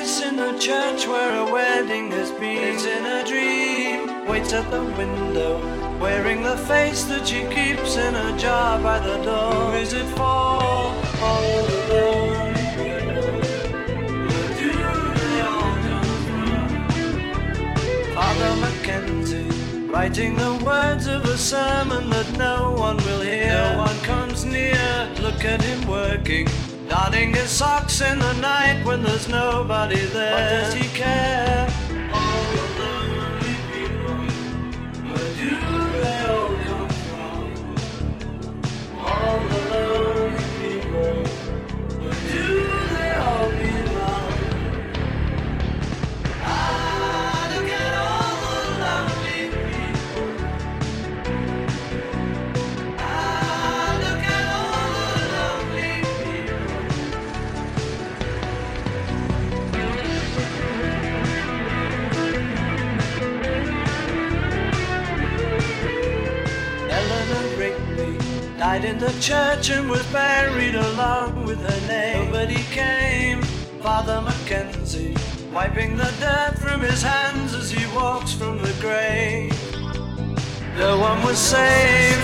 face in the church where a wedding has been. It's in a dream, waits at the window, wearing the face that she keeps in a jar by the door. Who is it for? All the lonely people. Where do they all come from? Father Mackenzie, writing the words of a sermon that no one will hear. No one comes near, look at him working, darning his socks in the night when there's nobody there. What does he care? All the lonely people, where do they all come from? All the lonely people, where do they all belong? Ah, look at all the lonely people. Ah, look at all the lonely people. Eleanor Rigby died in the church and was buried along with her name. Nobody came. Father Mackenzie, wiping the dirt from his hands as he walks from the grave. No one was saved.